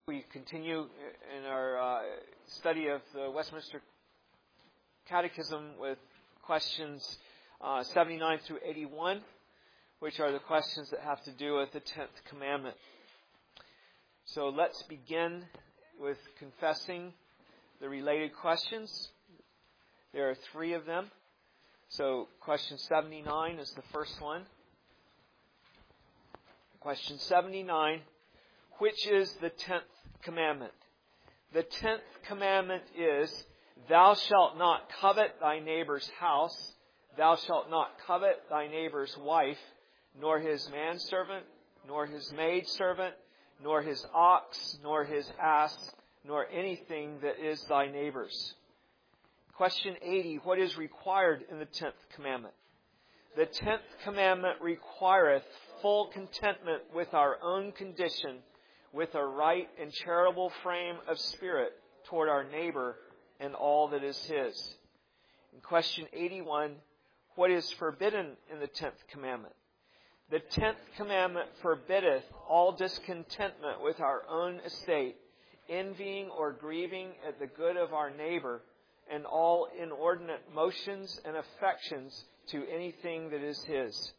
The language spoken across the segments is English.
We continue in our study of the Westminster Catechism with questions 79 through 81, which are the questions that have to do with the 10th commandment. So let's begin with confessing the related questions. There are 3 of them. So question 79 is the first one. Question 79, which is the 10th commandment? The 10th commandment is, thou shalt not covet thy neighbor's house, thou shalt not covet thy neighbor's wife, nor his manservant, nor his maidservant, nor his ox, nor his ass, nor anything that is thy neighbor's. Question 80, what is required in the 10th commandment? The 10th commandment requireth full contentment with our own condition, with a right and charitable frame of spirit toward our neighbor and all that is his. In question 81, what is forbidden in the 10th commandment? The 10th commandment forbiddeth all discontentment with our own estate, envying or grieving at the good of our neighbor, and all inordinate motions and affections to anything that is his.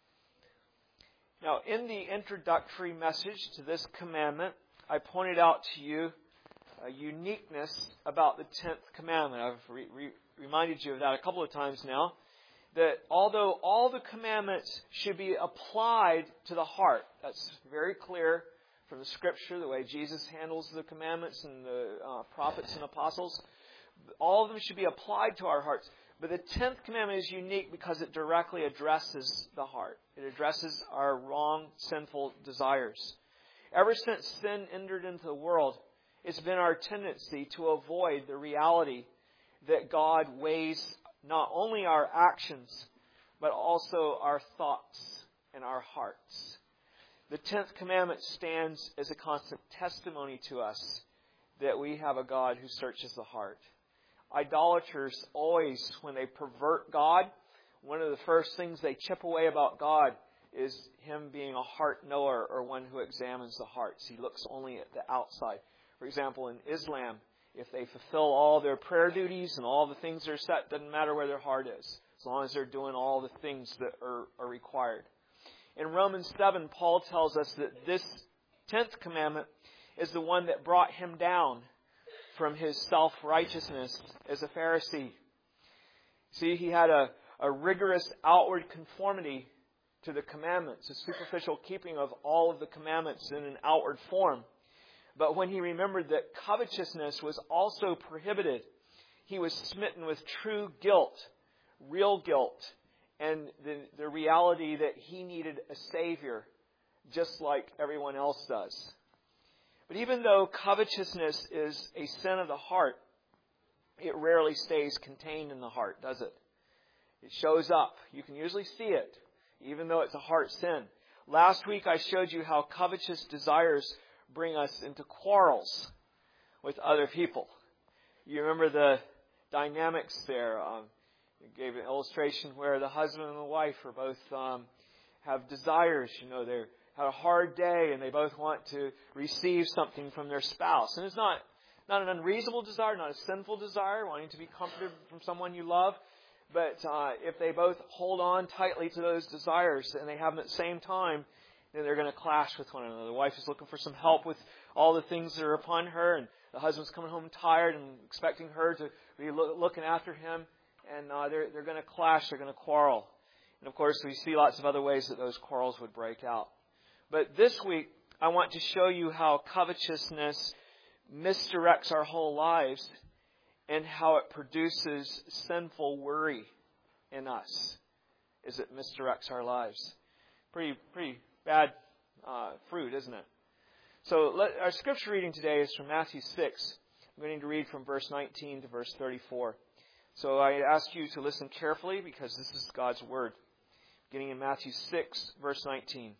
Now, in the introductory message to this commandment, I pointed out to you a uniqueness about the 10th commandment. I've reminded you of that a couple of times now. That although all the commandments should be applied to the heart, that's very clear from the Scripture, the way Jesus handles the commandments and the prophets and apostles. All of them should be applied to our hearts. But the 10th commandment is unique because it directly addresses the heart. It addresses our wrong, sinful desires. Ever since sin entered into the world, it's been our tendency to avoid the reality that God weighs not only our actions, but also our thoughts and our hearts. The 10th commandment stands as a constant testimony to us that we have a God who searches the heart. Idolaters always, when they pervert God, one of the first things they chip away about God is Him being a heart knower or one who examines the hearts. He looks only at the outside. For example, in Islam, if they fulfill all their prayer duties and all the things that are set, doesn't matter where their heart is, as long as they're doing all the things that are required. In Romans 7, Paul tells us that this 10th commandment is the one that brought him down from his self-righteousness as a Pharisee. See, he had a rigorous outward conformity to the commandments, a superficial keeping of all of the commandments in an outward form. But when he remembered that covetousness was also prohibited, he was smitten with true guilt, real guilt, and the reality that he needed a Savior, just like everyone else does. But even though covetousness is a sin of the heart, it rarely stays contained in the heart, does it? It shows up. You can usually see it, even though it's a heart sin. Last week I showed you how covetous desires bring us into quarrels with other people. You remember the dynamics there. I gave an illustration where the husband and the wife are both have desires. You know, they're had a hard day and they both want to receive something from their spouse. And it's not an unreasonable desire, not a sinful desire, wanting to be comforted from someone you love. But if they both hold on tightly to those desires and they have them at the same time, then they're going to clash with one another. The wife is looking for some help with all the things that are upon her, and the husband's coming home tired and expecting her to be looking after him. And they're going to clash, they're going to quarrel. And of course, we see lots of other ways that those quarrels would break out. But this week, I want to show you how covetousness misdirects our whole lives and how it produces sinful worry in us as it misdirects our lives. Pretty bad fruit, isn't it? So our scripture reading today is from Matthew 6. I'm going to read from verse 19 to verse 34. So I ask you to listen carefully because this is God's Word. Beginning in Matthew 6, verse 19.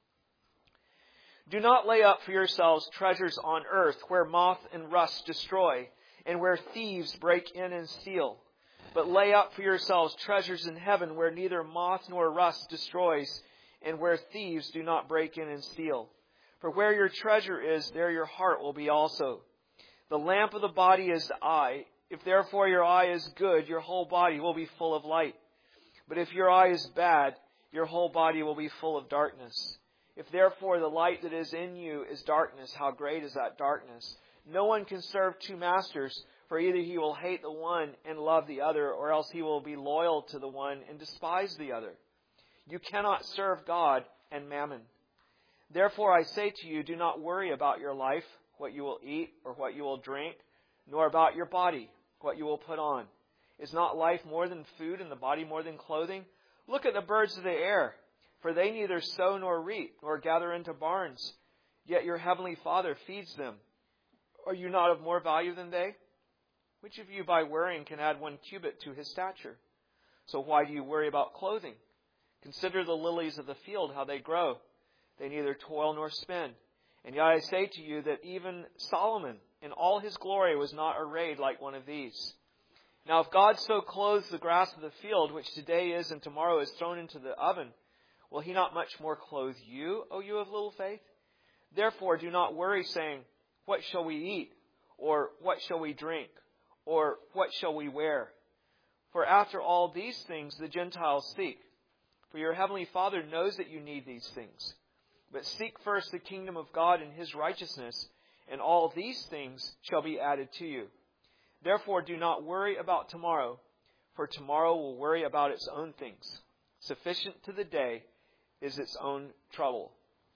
Do not lay up for yourselves treasures on earth where moth and rust destroy and where thieves break in and steal. But lay up for yourselves treasures in heaven where neither moth nor rust destroys and where thieves do not break in and steal. For where your treasure is, there your heart will be also. The lamp of the body is the eye. If therefore your eye is good, your whole body will be full of light. But if your eye is bad, your whole body will be full of darkness. If therefore the light that is in you is darkness, how great is that darkness? No one can serve two masters, for either he will hate the one and love the other, or else he will be loyal to the one and despise the other. You cannot serve God and mammon. Therefore I say to you, do not worry about your life, what you will eat or what you will drink, nor about your body, what you will put on. Is not life more than food and the body more than clothing? Look at the birds of the air, for they neither sow nor reap, nor gather into barns, yet your heavenly Father feeds them. Are you not of more value than they? Which of you by worrying can add 1 cubit to his stature? So why do you worry about clothing? Consider the lilies of the field, how they grow. They neither toil nor spin. And yet I say to you that even Solomon in all his glory was not arrayed like one of these. Now if God so clothes the grass of the field, which today is and tomorrow is thrown into the oven, will he not much more clothe you, O you of little faith? Therefore do not worry, saying, what shall we eat? Or what shall we drink? Or what shall we wear? For after all these things the Gentiles seek. For your heavenly Father knows that you need these things. But seek first the kingdom of God and his righteousness, and all these things shall be added to you. Therefore do not worry about tomorrow, for tomorrow will worry about its own things. Sufficient to the day is its own trouble.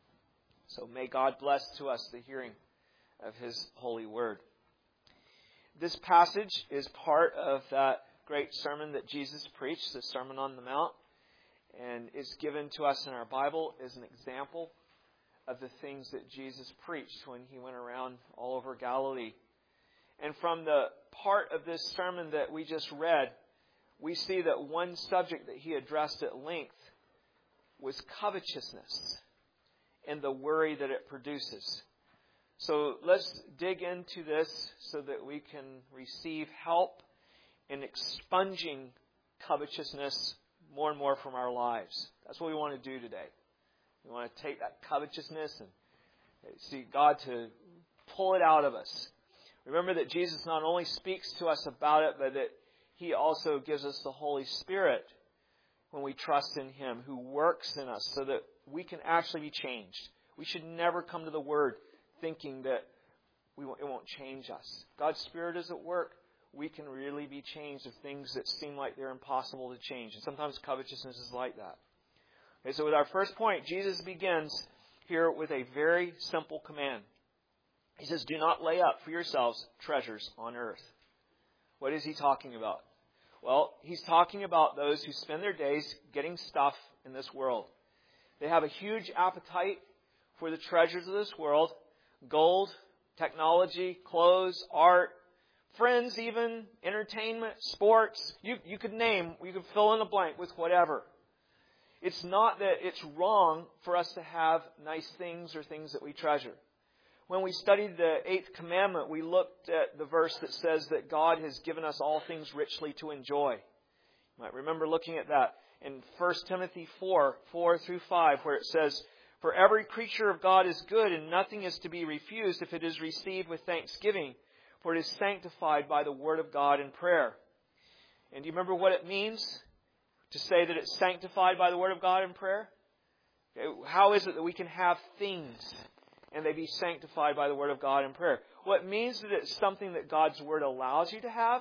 So may God bless to us the hearing of his holy word. This passage is part of that great sermon that Jesus preached, the Sermon on the Mount, and is given to us in our Bible as an example of the things that Jesus preached when he went around all over Galilee. And from the part of this sermon that we just read, we see that one subject that he addressed at length was covetousness and the worry that it produces. So let's dig into this so that we can receive help in expunging covetousness more and more from our lives. That's what we want to do today. We want to take that covetousness and see God to pull it out of us. Remember that Jesus not only speaks to us about it, but that he also gives us the Holy Spirit when we trust in him, who works in us so that we can actually be changed. We should never come to the Word thinking that it won't change us. God's Spirit is at work. We can really be changed of things that seem like they're impossible to change. And sometimes covetousness is like that. Okay, so with our first point, Jesus begins here with a very simple command. He says, do not lay up for yourselves treasures on earth. What is he talking about? Well, he's talking about those who spend their days getting stuff in this world. They have a huge appetite for the treasures of this world. Gold, technology, clothes, art, friends even, entertainment, sports. You could fill in a blank with whatever. It's not that it's wrong for us to have nice things or things that we treasure. When we studied the 8th commandment, we looked at the verse that says that God has given us all things richly to enjoy. You might remember looking at that in 1 Timothy 4:4-5, where it says, for every creature of God is good, and nothing is to be refused if it is received with thanksgiving, for it is sanctified by the word of God in prayer. And do you remember what it means to say that it's sanctified by the word of God in prayer? How is it that we can have things and they be sanctified by the word of God in prayer? Well, it means that it's something that God's word allows you to have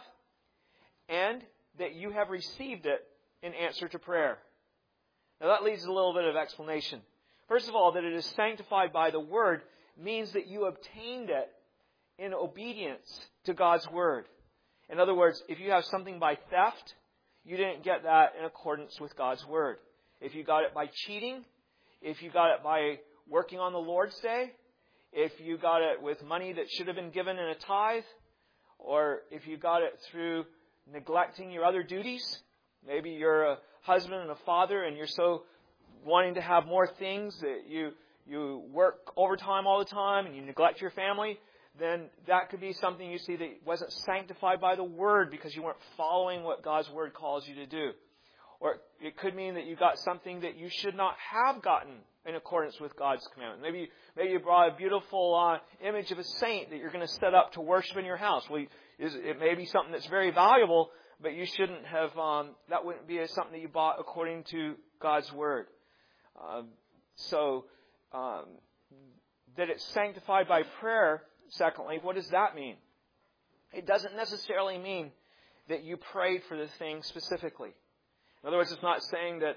and that you have received it in answer to prayer. Now that leaves a little bit of explanation. First of all, that it is sanctified by the word means that you obtained it in obedience to God's word. In other words, if you have something by theft, you didn't get that in accordance with God's word. If you got it by cheating, if you got it by working on the Lord's Day, if you got it with money that should have been given in a tithe, or if you got it through neglecting your other duties, maybe you're a husband and a father and you're so wanting to have more things that you work overtime all the time and you neglect your family, then that could be something you see that wasn't sanctified by the Word because you weren't following what God's Word calls you to do. Or it could mean that you got something that you should not have gotten in accordance with God's commandment. Maybe you brought a beautiful image of a saint that you're going to set up to worship in your house. Well, it may be something that's very valuable, but you shouldn't have, that wouldn't be something that you bought according to God's Word. That it's sanctified by prayer, secondly, what does that mean? It doesn't necessarily mean that you prayed for the thing specifically. In other words, it's not saying that,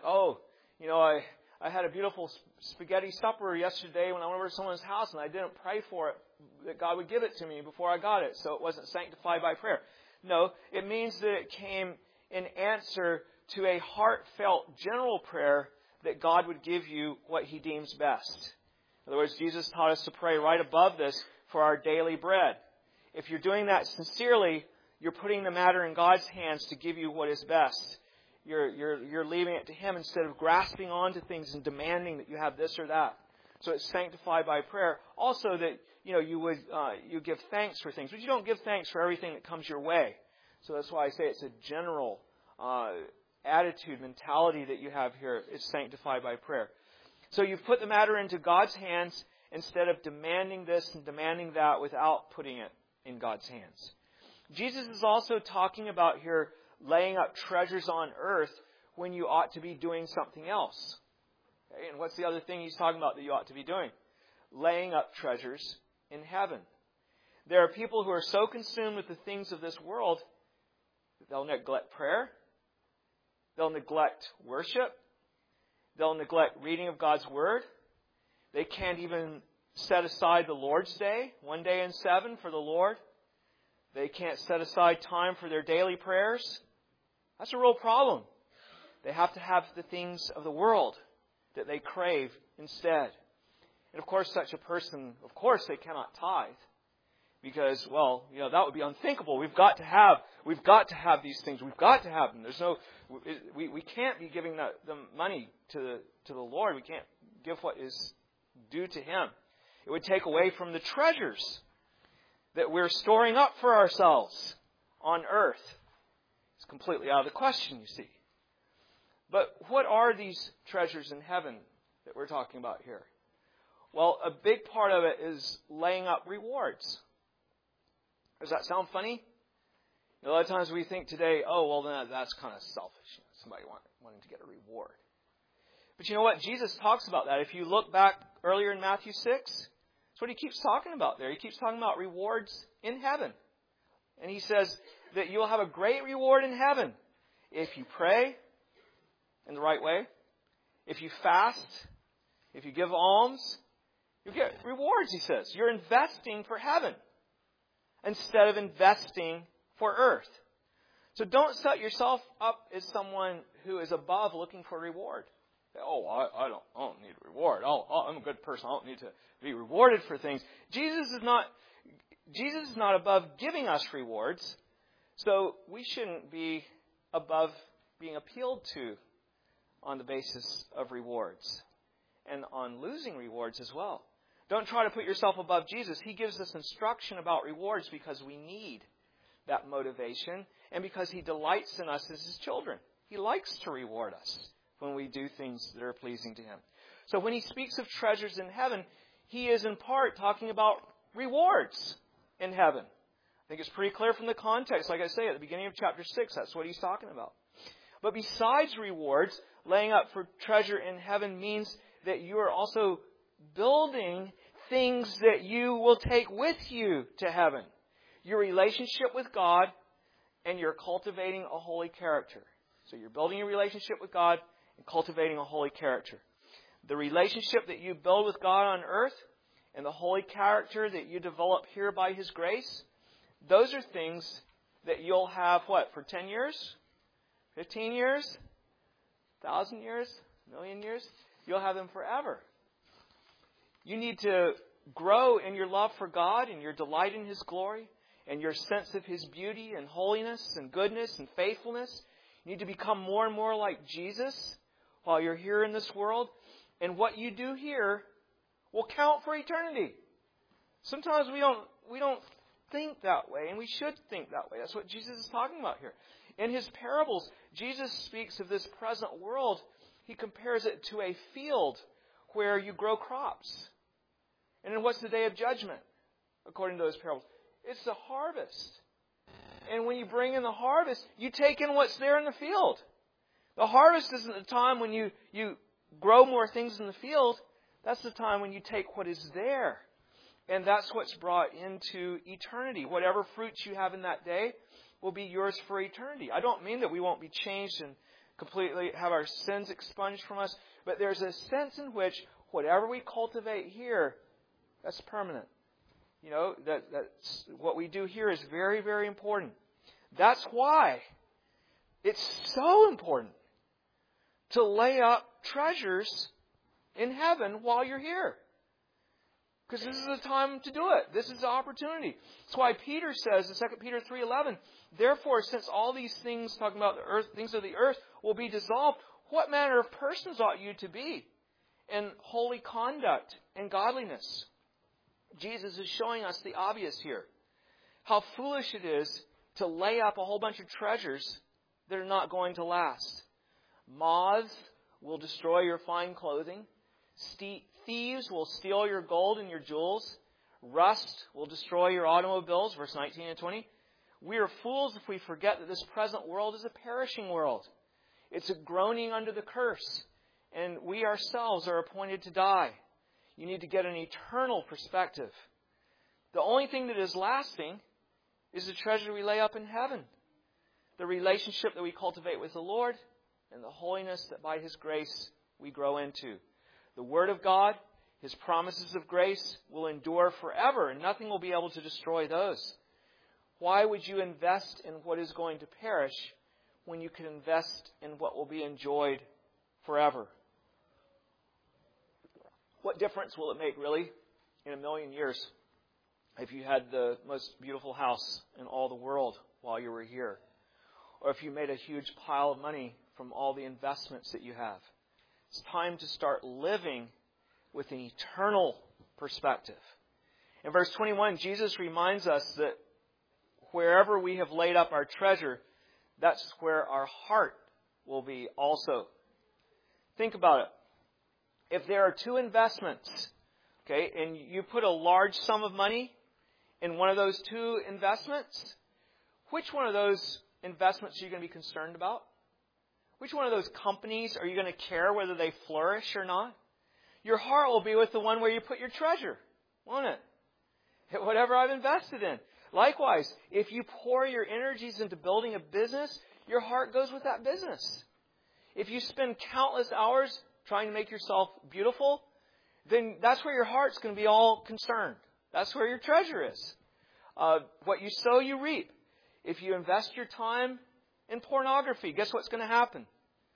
I had a beautiful spaghetti supper yesterday when I went over to someone's house and I didn't pray for it, that God would give it to me before I got it, so it wasn't sanctified by prayer. No, it means that it came in answer to a heartfelt general prayer that God would give you what He deems best. In other words, Jesus taught us to pray right above this for our daily bread. If you're doing that sincerely, you're putting the matter in God's hands to give you what is best. You're leaving it to Him instead of grasping onto things and demanding that you have this or that. So it's sanctified by prayer. Also that you give thanks for things, but you don't give thanks for everything that comes your way. So that's why I say it's a general attitude, mentality that you have here. It's sanctified by prayer. So you've put the matter into God's hands instead of demanding this and demanding that without putting it in God's hands. Jesus is also talking about here laying up treasures on earth when you ought to be doing something else. Okay? And what's the other thing He's talking about that you ought to be doing? Laying up treasures in heaven. There are people who are so consumed with the things of this world that they'll neglect prayer. They'll neglect worship. They'll neglect reading of God's Word. They can't even set aside the Lord's Day, 1 day in 7 for the Lord. They can't set aside time for their daily prayers. That's a real problem. They have to have the things of the world that they crave instead. And of course, such a person, they cannot tithe. Because, that would be unthinkable. We've got to have these things. We've got to have them. We can't be giving the money to the Lord. We can't give what is due to Him. It would take away from the treasures that we're storing up for ourselves on earth. It's completely out of the question, you see. But what are these treasures in heaven that we're talking about here? Well, a big part of it is laying up rewards. Does that sound funny? A lot of times we think today, that's kind of selfish. Somebody wanting to get a reward. But you know what? Jesus talks about that. If you look back earlier in Matthew 6, that's what He keeps talking about there. He keeps talking about rewards in heaven. And He says that you'll have a great reward in heaven if you pray in the right way, if you fast, if you give alms. You get rewards, He says. You're investing for heaven instead of investing for earth. So don't set yourself up as someone who is above looking for reward. I don't need a reward. I'm a good person. I don't need to be rewarded for things. Jesus is not above giving us rewards. So we shouldn't be above being appealed to on the basis of rewards and on losing rewards as well. Don't try to put yourself above Jesus. He gives us instruction about rewards because we need that motivation and because He delights in us as His children. He likes to reward us when we do things that are pleasing to Him. So when He speaks of treasures in heaven, He is in part talking about rewards in heaven. I think it's pretty clear from the context. Like I say, at the beginning of chapter 6, that's what He's talking about. But besides rewards, laying up for treasure in heaven means that you are also building things that you will take with you to heaven. Your relationship with God, and you're cultivating a holy character. So you're building a relationship with God and cultivating a holy character. The relationship that you build with God on earth and the holy character that you develop here by His grace, those are things that you'll have, for 10 years? 15 years? 1,000 years? 1,000,000 years? You'll have them forever. You need to grow in your love for God and your delight in His glory and your sense of His beauty and holiness and goodness and faithfulness. You need to become more and more like Jesus while you're here in this world. And what you do here will count for eternity. Sometimes we don't think that way, and we should think that way. That's what Jesus is talking about here. In His parables, Jesus speaks of this present world. He compares it to a field where you grow crops. And then what's the day of judgment, according to those parables? It's the harvest. And when you bring in the harvest, you take in what's there in the field. The harvest isn't the time when you grow more things in the field. That's the time when you take what is there. And that's what's brought into eternity. Whatever fruits you have in that day will be yours for eternity. I don't mean that we won't be changed and completely have our sins expunged from us, but there's a sense in which whatever we cultivate here, that's permanent. You know, that's what we do here is very, very important. That's why it's so important to lay up treasures in heaven while you're here. Because this is the time to do it. This is the opportunity. That's why Peter says in 2 Peter 3:11, therefore, since all these things, talking about the earth, things of the earth, will be dissolved, what manner of persons ought you to be in holy conduct and godliness? Jesus is showing us the obvious here. How foolish it is to lay up a whole bunch of treasures that are not going to last. Moths will destroy your fine clothing. Thieves will steal your gold and your jewels. Rust will destroy your automobiles, verse 19 and 20. We are fools if we forget that this present world is a perishing world. It's a groaning under the curse, and we ourselves are appointed to die. You need to get an eternal perspective. The only thing that is lasting is the treasure we lay up in heaven. The relationship that we cultivate with the Lord and the holiness that by His grace we grow into. The Word of God, His promises of grace will endure forever, and nothing will be able to destroy those. Why would you invest in what is going to perish when you can invest in what will be enjoyed forever? What difference will it make, really, in a million years if you had the most beautiful house in all the world while you were here? Or if you made a huge pile of money from all the investments that you have? It's time to start living with an eternal perspective. In verse 21, Jesus reminds us that wherever we have laid up our treasure, that's where our heart will be also. Think about it. If there are two investments, okay, and you put a large sum of money in one of those two investments, which one of those investments are you going to be concerned about? Which one of those companies are you going to care whether they flourish or not? Your heart will be with the one where you put your treasure, won't it? Whatever I've invested in. Likewise, if you pour your energies into building a business, your heart goes with that business. If you spend countless hours trying to make yourself beautiful, then that's where your heart's going to be all concerned. That's where your treasure is. What you sow, you reap. If you invest your time in pornography, guess what's going to happen?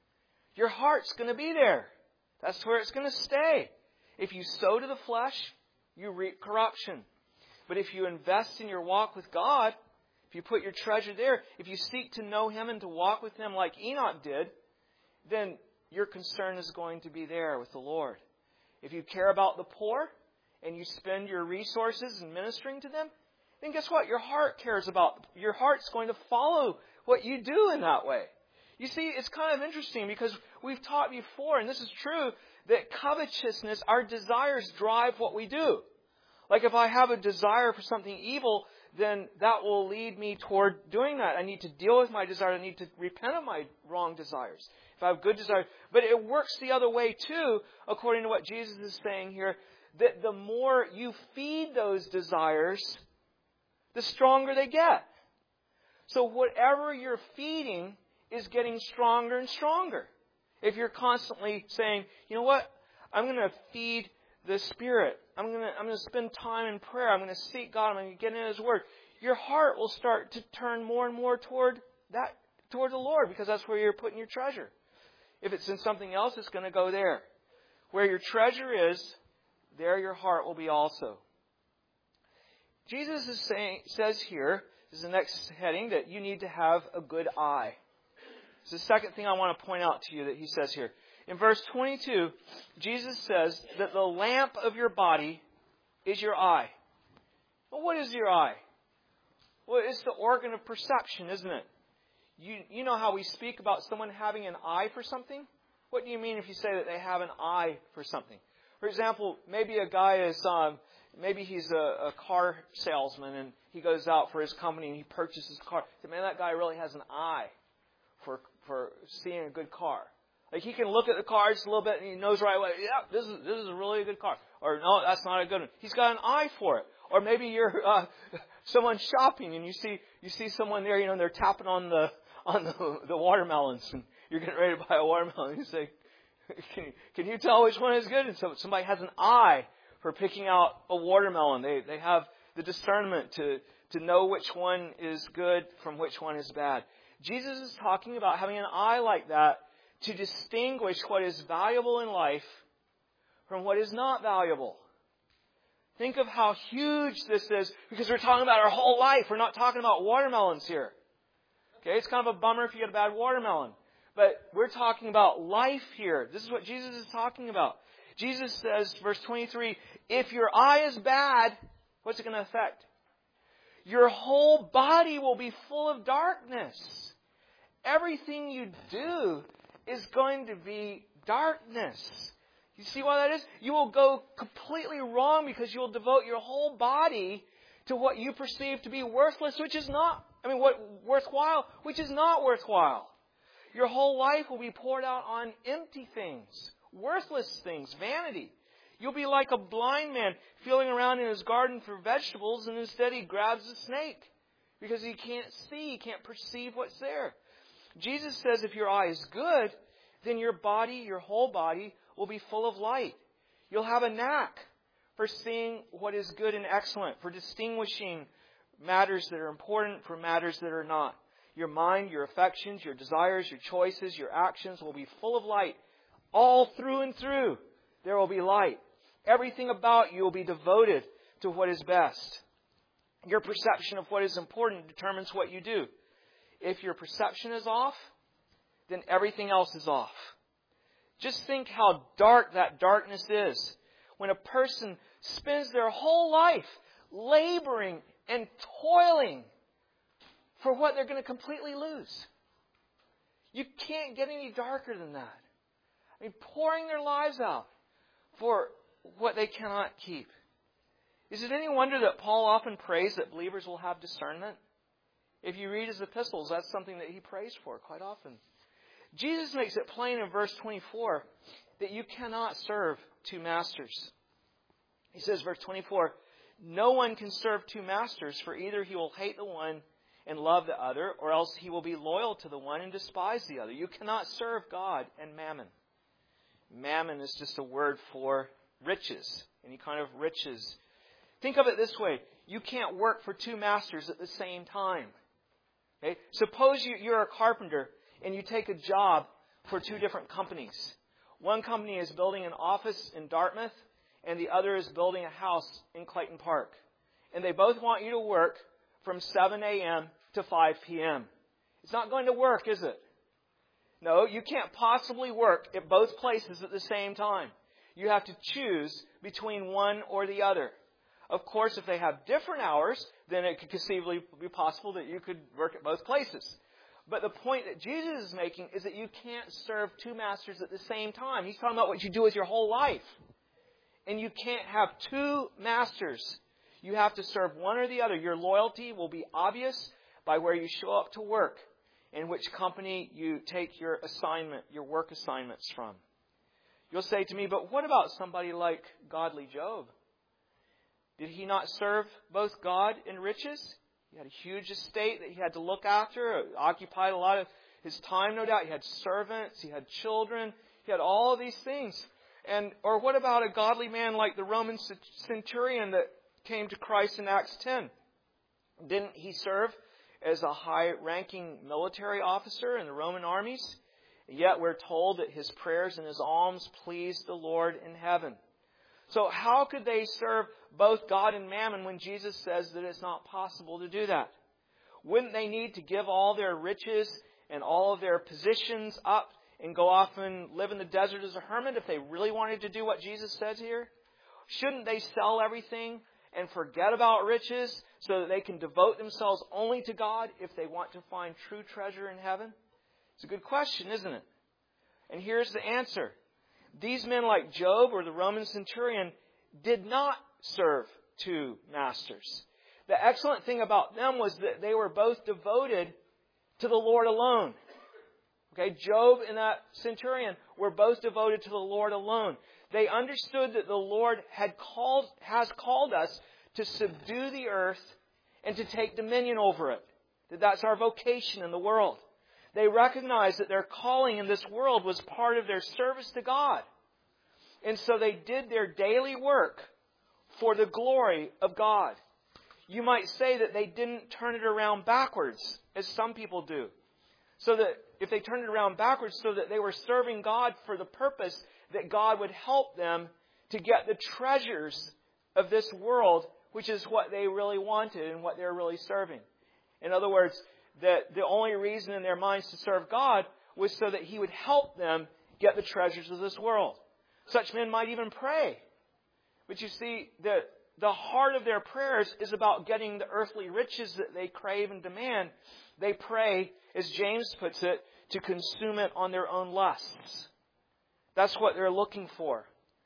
Your heart's going to be there. That's where it's going to stay. If you sow to the flesh, you reap corruption. But if you invest in your walk with God, if you put your treasure there, if you seek to know Him and to walk with Him like Enoch did, then your concern is going to be there with the Lord. If you care about the poor and you spend your resources in ministering to them, then guess what? Your heart cares about. Your heart's going to follow what you do in that way. You see, it's kind of interesting because we've taught before, and this is true, that covetousness, our desires drive what we do. Like if I have a desire for something evil, then that will lead me toward doing that. I need to deal with my desire. I need to repent of my wrong desires. If I have good desires. But it works the other way too, according to what Jesus is saying here, that the more you feed those desires, the stronger they get. So whatever you're feeding is getting stronger and stronger. If you're constantly saying, you know what, I'm going to feed the Spirit. I'm going to spend time in prayer. I'm going to seek God. I'm going to get in His Word. Your heart will start to turn more and more toward the Lord, because that's where you're putting your treasure. If it's in something else, it's going to go there. Where your treasure is, there your heart will be also. Jesus says here, this is the next heading, that you need to have a good eye. It's the second thing I want to point out to you that He says here. In verse 22, Jesus says that the lamp of your body is your eye. Well, what is your eye? Well, it's the organ of perception, isn't it? You know how we speak about someone having an eye for something? What do you mean if you say that they have an eye for something? For example, maybe a guy is, maybe he's a car salesman and he goes out for his company and he purchases a car. So, man, that guy really has an eye for seeing a good car. Like he can look at the car just a little bit and he knows right away, yeah, this is a really good car. Or no, that's not a good one. He's got an eye for it. Or maybe you're someone shopping and you see someone there, they're tapping on the watermelons and you're getting ready to buy a watermelon. And you say, can you tell which one is good? And so somebody has an eye for picking out a watermelon. They have the discernment to know which one is good from which one is bad. Jesus is talking about having an eye like that to distinguish what is valuable in life from what is not valuable. Think of how huge this is, because we're talking about our whole life. We're not talking about watermelons here. Okay, it's kind of a bummer if you get a bad watermelon. But we're talking about life here. This is what Jesus is talking about. Jesus says, verse 23, if your eye is bad, what's it going to affect? Your whole body will be full of darkness. Everything you do is going to be darkness. You see why that is? You will go completely wrong because you will devote your whole body to what you perceive to be worthless, worthwhile, which is not worthwhile. Your whole life will be poured out on empty things, worthless things, vanity. You'll be like a blind man feeling around in his garden for vegetables, and instead he grabs a snake because he can't see, he can't perceive what's there. Jesus says if your eye is good, then your whole body will be full of light. You'll have a knack for seeing what is good and excellent, for distinguishing matters that are important from matters that are not. Your mind, your affections, your desires, your choices, your actions will be full of light. All through and through, there will be light. Everything about you will be devoted to what is best. Your perception of what is important determines what you do. If your perception is off, then everything else is off. Just think how dark that darkness is. When a person spends their whole life laboring and toiling for what they're going to completely lose. You can't get any darker than that. Pouring their lives out for what they cannot keep. Is it any wonder that Paul often prays that believers will have discernment? If you read his epistles, that's something that he prays for quite often. Jesus makes it plain in verse 24 that you cannot serve two masters. He says, verse 24, no one can serve two masters, for either he will hate the one and love the other, or else he will be loyal to the one and despise the other. You cannot serve God and mammon. Mammon is just a word for riches, any kind of riches. Think of it this way. You can't work for two masters at the same time. Okay? Suppose you're a carpenter and you take a job for two different companies. One company is building an office in Dartmouth and the other is building a house in Clayton Park. And they both want you to work from 7 a.m. to 5 p.m. It's not going to work, is it? No, you can't possibly work at both places at the same time. You have to choose between one or the other. Of course, if they have different hours, then it could conceivably be possible that you could work at both places. But the point that Jesus is making is that you can't serve two masters at the same time. He's talking about what you do with your whole life. And you can't have two masters. You have to serve one or the other. Your loyalty will be obvious by where you show up to work and which company you take your assignment, your work assignments from. You'll say to me, but what about somebody like godly Job? Did he not serve both God and riches? He had a huge estate that he had to look after. It occupied a lot of his time, no doubt. He had servants. He had children. He had all of these things. Or what about a godly man like the Roman centurion that came to Christ in Acts 10? Didn't he serve as a high-ranking military officer in the Roman armies? Yet we're told that his prayers and his alms pleased the Lord in heaven. So how could they serve both God and mammon when Jesus says that it's not possible to do that? Wouldn't they need to give all their riches and all of their positions up and go off and live in the desert as a hermit if they really wanted to do what Jesus says here? Shouldn't they sell everything and forget about riches so that they can devote themselves only to God if they want to find true treasure in heaven? It's a good question, isn't it? And here's the answer. These men, like Job or the Roman centurion, did not serve two masters. The excellent thing about them was that they were both devoted to the Lord alone. Okay, Job and that centurion were both devoted to the Lord alone. They understood that the Lord has called us to subdue the earth and to take dominion over it. That's our vocation in the world. They recognized that their calling in this world was part of their service to God. And so they did their daily work for the glory of God. You might say that they didn't turn it around backwards, as some people do. So that if they turned it around backwards, so that they were serving God for the purpose that God would help them to get the treasures of this world, which is what they really wanted and what they're really serving. In other words, that the only reason in their minds to serve God was so that He would help them get the treasures of this world. Such men might even pray. But you see, the heart of their prayers is about getting the earthly riches that they crave and demand. They pray, as James puts it, to consume it on their own lusts. That's what they're looking for.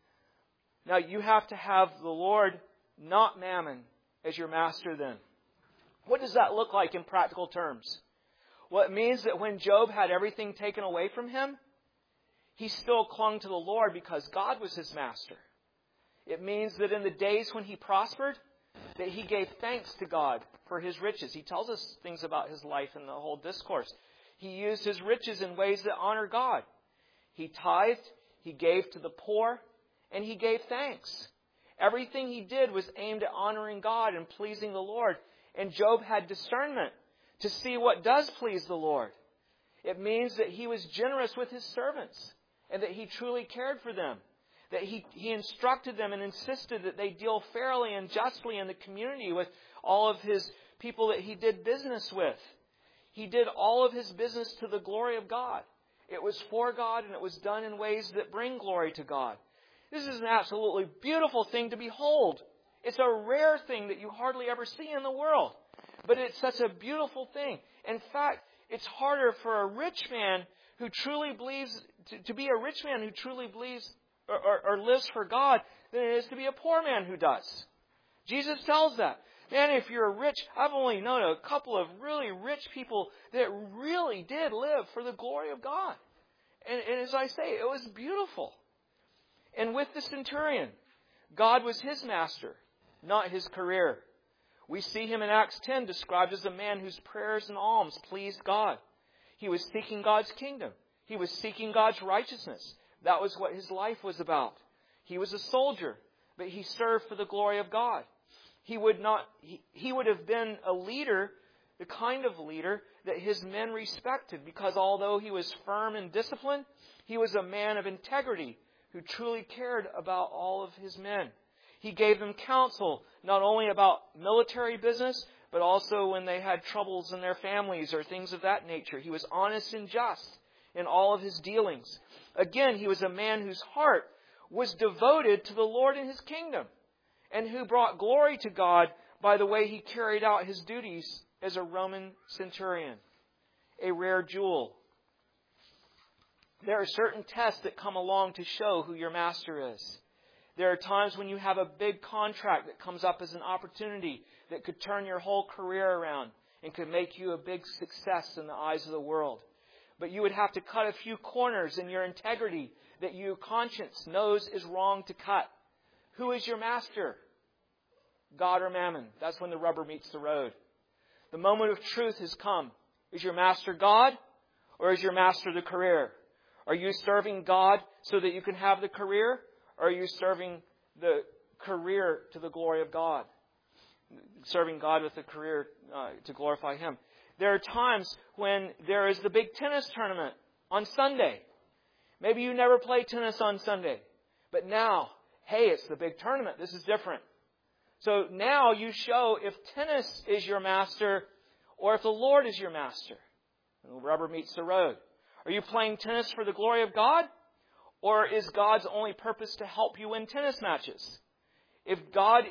Now, you have to have the Lord, not mammon, as your master then. What does that look like in practical terms? Well, it means that when Job had everything taken away from him, he still clung to the Lord because God was his master. It means that in the days when he prospered, that he gave thanks to God for his riches. He tells us things about his life in the whole discourse. He used his riches in ways that honor God. He tithed, he gave to the poor, and he gave thanks. Everything he did was aimed at honoring God and pleasing the Lord. And Job had discernment to see what does please the Lord. It means that he was generous with his servants and that he truly cared for them. That he instructed them and insisted that they deal fairly and justly in the community with all of his people that he did business with. He did all of his business to the glory of God. It was for God and it was done in ways that bring glory to God. This is an absolutely beautiful thing to behold. It's a rare thing that you hardly ever see in the world. But it's such a beautiful thing. In fact, it's harder for a rich man who truly believes, to be a rich man who truly believes or lives for God than it is to be a poor man who does. Jesus tells that. Man, if you're rich, I've only known a couple of really rich people that really did live for the glory of God. And as I say, it was beautiful. And with the centurion, God was his master, not his career. We see him in Acts 10 described as a man whose prayers and alms pleased God. He was seeking God's kingdom. He was seeking God's righteousness. That was what his life was about. He was a soldier, but he served for the glory of God. He would have been a leader, the kind of leader that his men respected, because although he was firm and disciplined, he was a man of integrity who truly cared about all of his men. He gave them counsel, not only about military business, but also when they had troubles in their families or things of that nature. He was honest and just in all of his dealings. Again, he was a man whose heart was devoted to the Lord and his kingdom, and who brought glory to God by the way he carried out his duties as a Roman centurion. A rare jewel. There are certain tests that come along to show who your master is. There are times when you have a big contract that comes up as an opportunity that could turn your whole career around and could make you a big success in the eyes of the world. But you would have to cut a few corners in your integrity that your conscience knows is wrong to cut. Who is your master? God or mammon? That's when the rubber meets the road. The moment of truth has come. Is your master God, or is your master the career? Are you serving God so that you can have the career, or are you serving the career to the glory of God? Serving God with the career to glorify Him. There are times when there is the big tennis tournament on Sunday. Maybe you never play tennis on Sunday. But now, hey, it's the big tournament. This is different. So now you show if tennis is your master or if the Lord is your master. And the rubber meets the road. Are you playing tennis for the glory of God? Or is God's only purpose to help you win tennis matches? Is God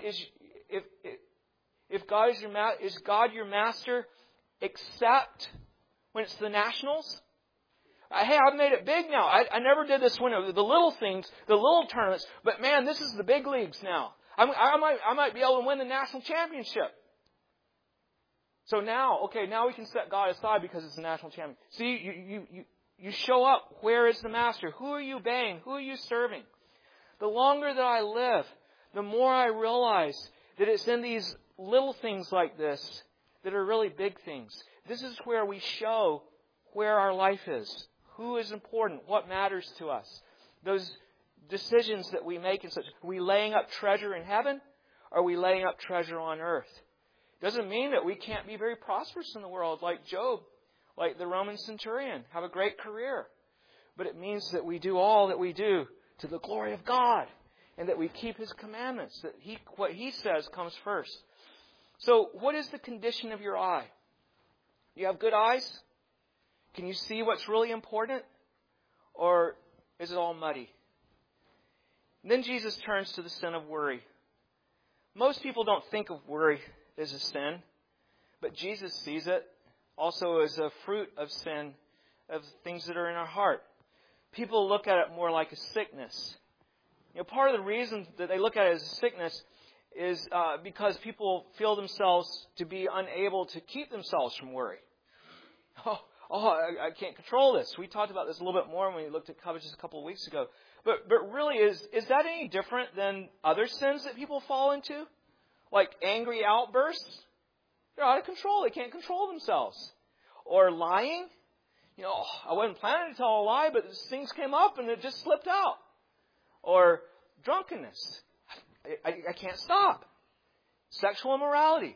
your master except when it's the Nationals? Hey, I've made it big now. I never did this when it was the little things, the little tournaments. But man, this is the big leagues now. I might be able to win the national championship. So now we can set God aside because it's the national champion. See, you show up. Where is the master? Who are you obeying? Who are you serving? The longer that I live, the more I realize that it's in these little things like this that are really big things. This is where we show where our life is. Who is important? What matters to us? Those decisions that we make in such. Are we laying up treasure in heaven? Or are we laying up treasure on earth? Doesn't mean that we can't be very prosperous in the world like Job, like the Roman centurion, have a great career. But it means that we do all that we do to the glory of God and that we keep His commandments, that what He says comes first. So what is the condition of your eye? You have good eyes? Can you see what's really important? Or is it all muddy? And then Jesus turns to the sin of worry. Most people don't think of worry as a sin, but Jesus sees it also as a fruit of sin, of things that are in our heart. People look at it more like a sickness. Part of the reason that they look at it as a sickness is because people feel themselves to be unable to keep themselves from worry. I can't control this. We talked about this a little bit more when we looked at covetousness a couple of weeks ago. But really, is that any different than other sins that people fall into? Like angry outbursts? They're out of control. They can't control themselves. Or lying? I wasn't planning to tell a lie, but things came up and it just slipped out. Or drunkenness. I can't stop. Sexual immorality.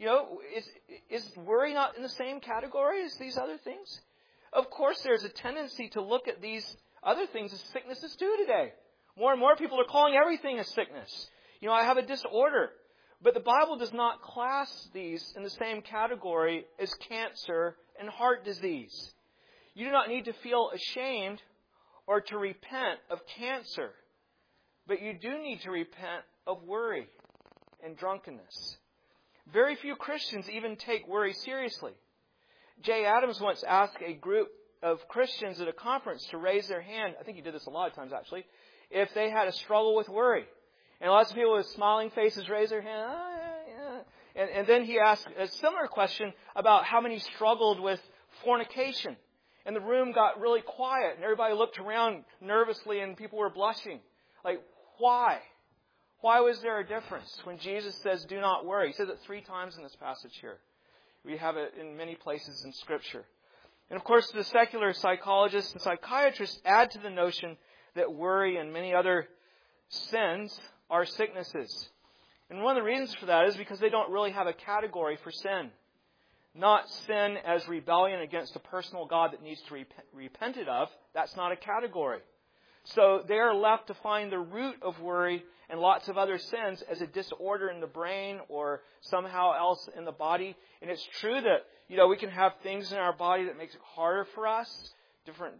Is worry not in the same category as these other things? Of course, there's a tendency to look at these other things as sicknesses too today. More and more people are calling everything a sickness. I have a disorder. But the Bible does not class these in the same category as cancer and heart disease. You do not need to feel ashamed or to repent of cancer. But you do need to repent of worry and drunkenness. Very few Christians even take worry seriously. Jay Adams once asked a group of Christians at a conference to raise their hand, I think he did this a lot of times actually, if they had a struggle with worry. And lots of people with smiling faces raised their hand. And then he asked a similar question about how many struggled with fornication. And the room got really quiet and everybody looked around nervously and people were blushing. Like, why? Why was there a difference when Jesus says, do not worry? He says it 3 times in this passage here. We have it in many places in Scripture. And of course, the secular psychologists and psychiatrists add to the notion that worry and many other sins are sicknesses. And one of the reasons for that is because they don't really have a category for sin. Not sin as rebellion against a personal God that needs to be repented of. That's not a category. So they are left to find the root of worry and lots of other sins as a disorder in the brain or somehow else in the body. And it's true that, we can have things in our body that makes it harder for us, different,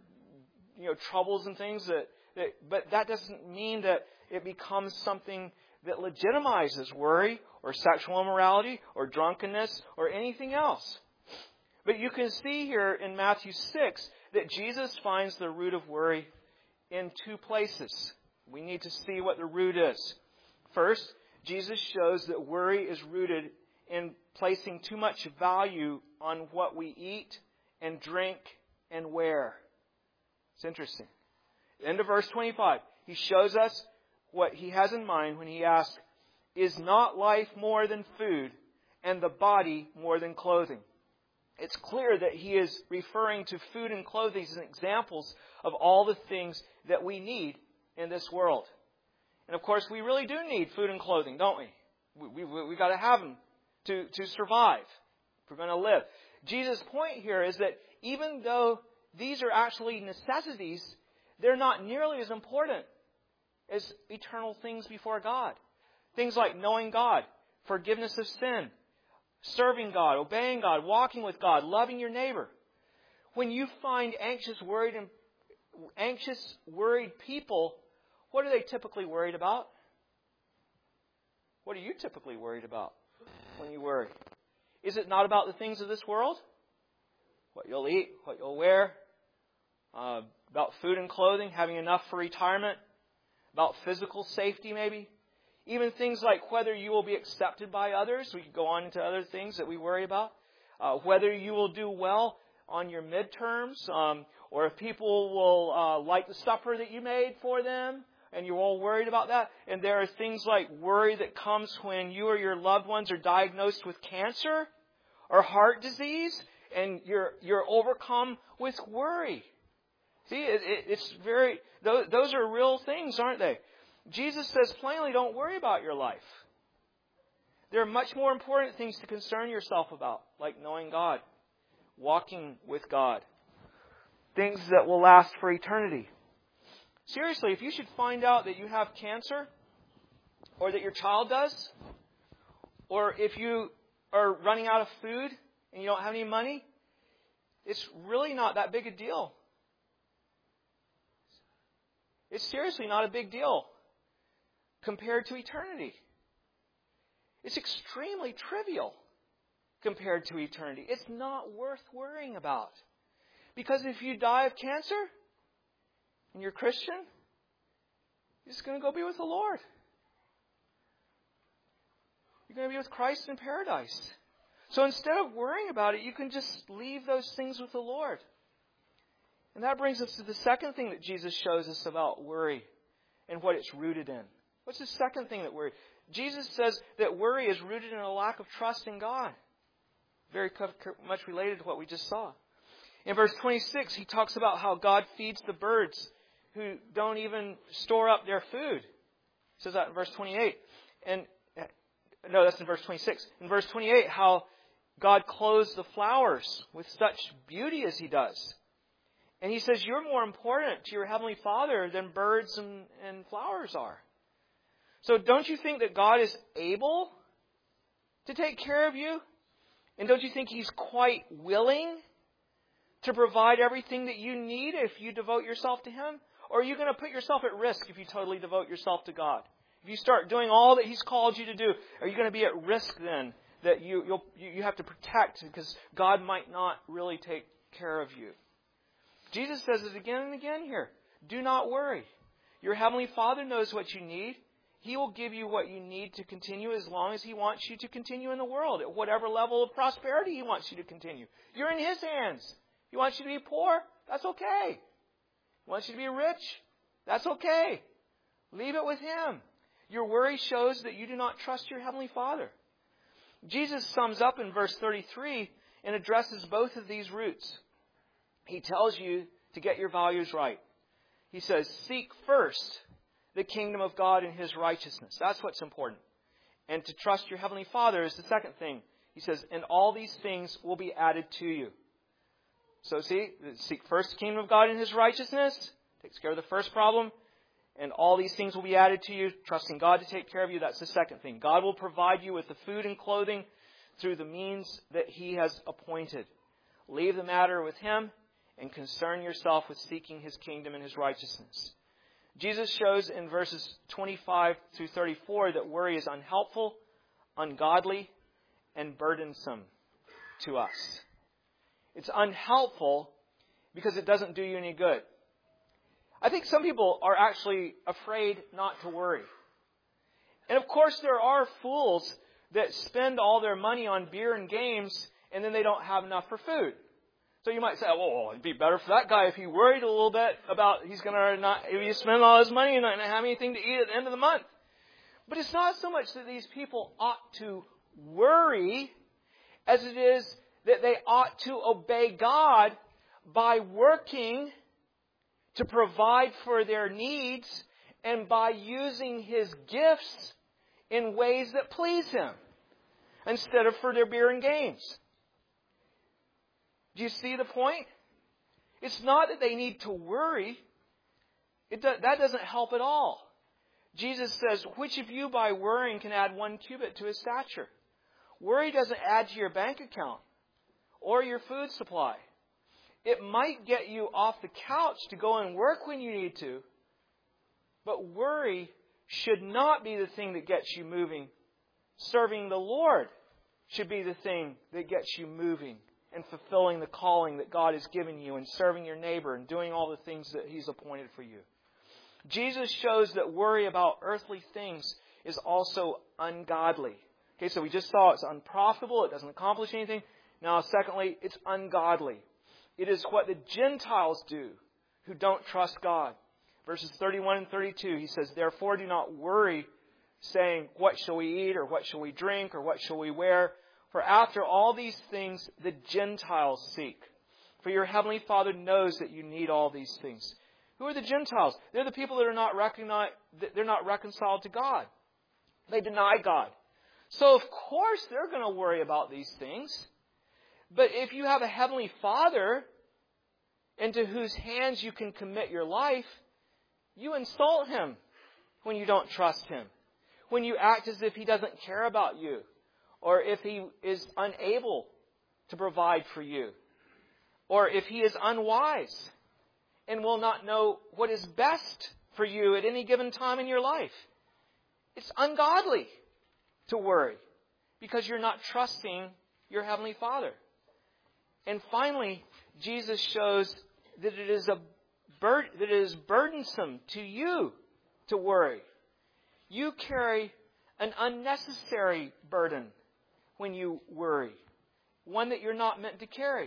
troubles and things but that doesn't mean that it becomes something that legitimizes worry or sexual immorality or drunkenness or anything else. But you can see here in Matthew 6 that Jesus finds the root of worry in 2 places. We need to see what the root is. First, Jesus shows that worry is rooted in placing too much value on what we eat and drink and wear. It's interesting. End of verse 25. He shows us what he has in mind when he asks, is not life more than food and the body more than clothing? It's clear that he is referring to food and clothing as examples of all the things that we need in this world. And of course, we really do need food and clothing, don't we? We got to have them to survive if we're going to live. Jesus' point here is that even though these are actually necessities, they're not nearly as important as eternal things before God. Things like knowing God, forgiveness of sin, serving God, obeying God, walking with God, loving your neighbor. When you find anxious, worried people, what are they typically worried about? What are you typically worried about when you worry? Is it not about the things of this world? What you'll eat, what you'll wear, about food and clothing, having enough for retirement, about physical safety maybe. Even things like whether you will be accepted by others. We could go on into other things that we worry about. Whether you will do well on your midterms, or if people will like the supper that you made for them, and you're all worried about that. And there are things like worry that comes when you or your loved ones are diagnosed with cancer or heart disease, and you're overcome with worry. See, it's very, those are real things, aren't they? Jesus says plainly, don't worry about your life. There are much more important things to concern yourself about, like knowing God, walking with God, things that will last for eternity. Seriously, if you should find out that you have cancer, or that your child does, or if you are running out of food and you don't have any money, it's really not that big a deal. It's seriously not a big deal compared to eternity. It's extremely trivial compared to eternity. It's not worth worrying about. Because if you die of cancer and you're Christian, you're just going to go be with the Lord. You're going to be with Christ in paradise. So instead of worrying about it, you can just leave those things with the Lord. And that brings us to the second thing that Jesus shows us about worry and what it's rooted in. What's the second thing that worry? Jesus says that worry is rooted in a lack of trust in God. Very much related to what we just saw. In verse 26, he talks about how God feeds the birds who don't even store up their food. He says that in verse 28. No, that's in verse 26. In verse 28, how God clothes the flowers with such beauty as He does. And He says, you're more important to your Heavenly Father than birds and flowers are. So don't you think that God is able to take care of you? And don't you think He's quite willing to provide everything that you need if you devote yourself to Him? Or are you going to put yourself at risk if you totally devote yourself to God? If you start doing all that He's called you to do, are you going to be at risk then that you have to protect because God might not really take care of you? Jesus says it again and again here. Do not worry. Your Heavenly Father knows what you need. He will give you what you need to continue as long as He wants you to continue in the world, at whatever level of prosperity He wants you to continue. You're in His hands. He wants you to be poor. That's okay. He wants you to be rich. That's okay. Leave it with Him. Your worry shows that you do not trust your Heavenly Father. Jesus sums up in verse 33 and addresses both of these roots. He tells you to get your values right. He says, seek first the kingdom of God and His righteousness. That's what's important. And to trust your Heavenly Father is the second thing. He says, and all these things will be added to you. So see, seek first the kingdom of God and His righteousness. Takes care of the first problem. And all these things will be added to you. Trusting God to take care of you, that's the second thing. God will provide you with the food and clothing through the means that He has appointed. Leave the matter with Him and concern yourself with seeking His kingdom and His righteousness. Jesus shows in verses 25 through 34 that worry is unhelpful, ungodly, and burdensome to us. It's unhelpful because it doesn't do you any good. I think some people are actually afraid not to worry. And of course there are fools that spend all their money on beer and games and then they don't have enough for food. So you might say, well, it'd be better for that guy if he worried a little bit about if he spend all his money and not have anything to eat at the end of the month. But it's not so much that these people ought to worry as it is that they ought to obey God by working to provide for their needs and by using His gifts in ways that please Him instead of for their beer and games. Do you see the point? It's not that they need to worry. That doesn't help at all. Jesus says, which of you by worrying can add 1 cubit to his stature? Worry doesn't add to your bank account or your food supply. It might get you off the couch to go and work when you need to. But worry should not be the thing that gets you moving. Serving the Lord should be the thing that gets you moving and fulfilling the calling that God has given you and serving your neighbor and doing all the things that He's appointed for you. Jesus shows that worry about earthly things is also ungodly. Okay, so we just saw it's unprofitable, it doesn't accomplish anything. Now, secondly, it's ungodly. It is what the Gentiles do who don't trust God. Verses 31 and 32, he says, "Therefore do not worry, saying, 'What shall we eat, or what shall we drink, or what shall we wear?' For after all these things the Gentiles seek. For your heavenly Father knows that you need all these things." Who are the Gentiles? They're the people that are not reconciled to God. They deny God. So of course they're going to worry about these things. But if you have a heavenly Father into whose hands you can commit your life, you insult Him when you don't trust Him. When you act as if He doesn't care about you. Or if He is unable to provide for you. Or if He is unwise and will not know what is best for you at any given time in your life. It's ungodly to worry because you're not trusting your Heavenly Father. And finally, Jesus shows that it is burdensome to you to worry. You carry an unnecessary burden when you worry, one that you're not meant to carry.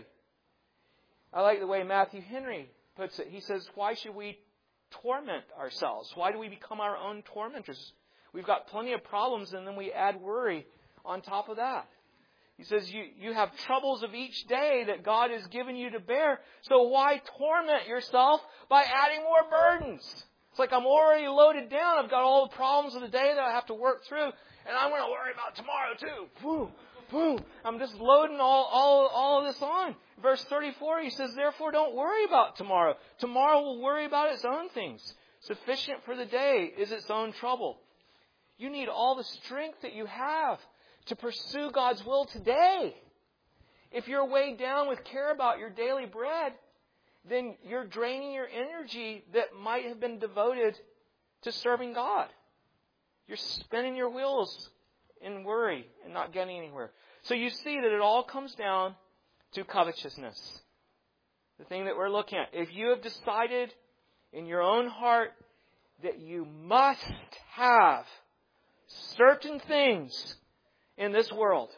I like the way Matthew Henry puts it. He says, "Why should we torment ourselves? Why do we become our own tormentors? We've got plenty of problems, and then we add worry on top of that." He says, you have troubles of each day that God has given you to bear, so why torment yourself by adding more burdens? It's like I'm already loaded down. I've got all the problems of the day that I have to work through, and I'm going to worry about tomorrow too. Boom, boom. I'm just loading all of this on. Verse 34, he says, "Therefore don't worry about tomorrow. Tomorrow will worry about its own things. Sufficient for the day is its own trouble." You need all the strength that you have to pursue God's will today. If you're weighed down with care about your daily bread, then you're draining your energy that might have been devoted to serving God. You're spinning your wheels in worry and not getting anywhere. So you see that it all comes down to covetousness. The thing that we're looking at. If you have decided in your own heart that you must have certain things in this world,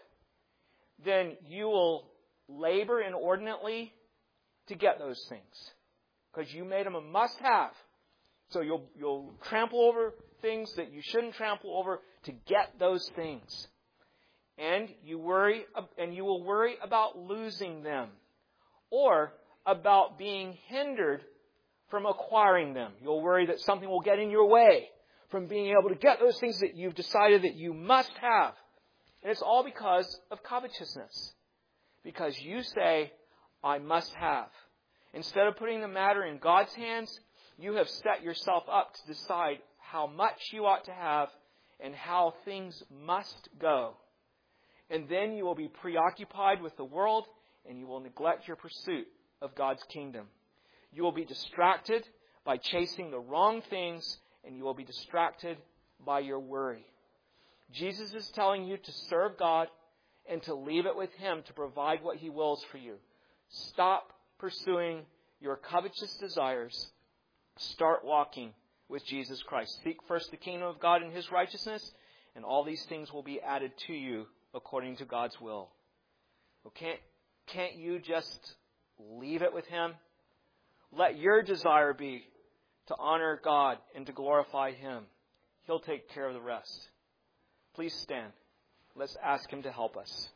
then you will labor inordinately to get those things. Because you made them a must-have. So you'll trample over things that you shouldn't trample over to get those things. And you will worry about losing them. Or about being hindered from acquiring them. You'll worry that something will get in your way from being able to get those things that you've decided that you must have. And it's all because of covetousness. Because you say, "I must have." Instead of putting the matter in God's hands, you have set yourself up to decide how much you ought to have and how things must go. And then you will be preoccupied with the world and you will neglect your pursuit of God's kingdom. You will be distracted by chasing the wrong things and you will be distracted by your worry. Jesus is telling you to serve God and to leave it with Him to provide what He wills for you. Stop pursuing your covetous desires. Start walking with Jesus Christ. Seek first the kingdom of God and His righteousness, and all these things will be added to you according to God's will. Well, can't you just leave it with Him? Let your desire be to honor God and to glorify Him. He'll take care of the rest. Please stand. Let's ask Him to help us.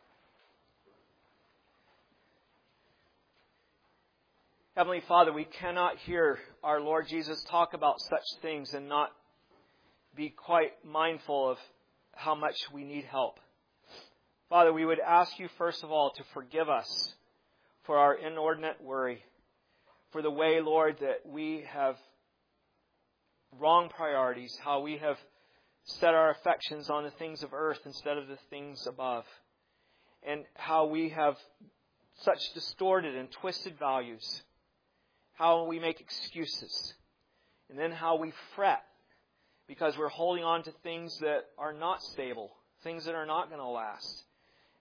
Heavenly Father, we cannot hear our Lord Jesus talk about such things and not be quite mindful of how much we need help. Father, we would ask You first of all to forgive us for our inordinate worry, for the way, Lord, that we have wrong priorities, how we have set our affections on the things of earth instead of the things above, and how we have such distorted and twisted values, how we make excuses, and then how we fret because we're holding on to things that are not stable, things that are not going to last.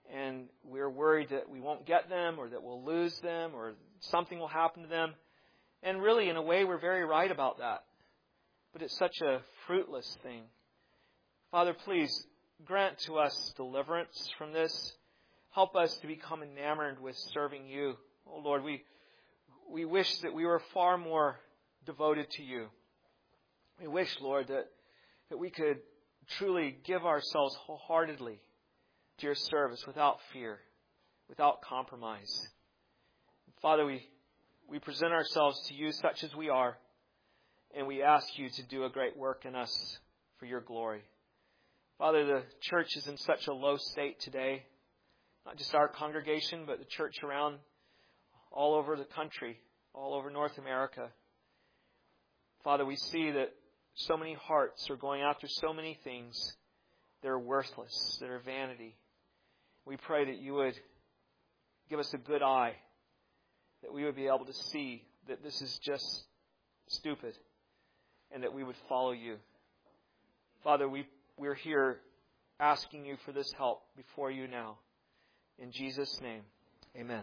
and we're worried that we won't get them or that we'll lose them or something will happen to them. And really, in a way, we're very right about that. But it's such a fruitless thing. Father, please grant to us deliverance from this. Help us to become enamored with serving you. Oh Lord, we wish that we were far more devoted to you. We wish, Lord, that we could truly give ourselves wholeheartedly to your service without fear, without compromise. Father, we present ourselves to you such as we are, and we ask you to do a great work in us for your glory. Father, the church is in such a low state today. Not just our congregation, but the church around all over the country, all over North America. Father, we see that so many hearts are going after so many things that are worthless, that are vanity. We pray that you would give us a good eye, that we would be able to see that this is just stupid, and that we would follow you. Father, we're here asking you for this help before you now. In Jesus' name, amen.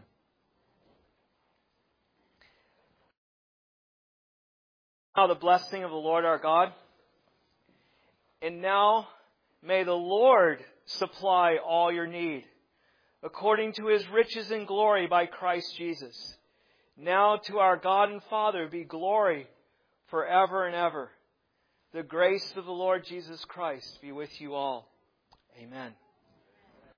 Now the blessing of the Lord our God. And now may the Lord supply all your need, according to his riches and glory by Christ Jesus. Now to our God and Father be glory forever and ever. The grace of the Lord Jesus Christ be with you all. Amen.